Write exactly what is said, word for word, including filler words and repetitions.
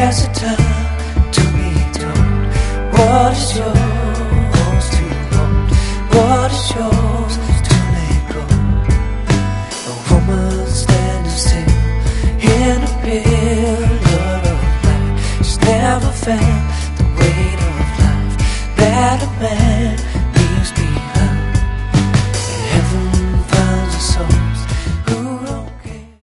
There's a time to be told what is yours to hold, what is yours to let go. A woman standing still in a pillar of light. She's never felt the weight of life that a man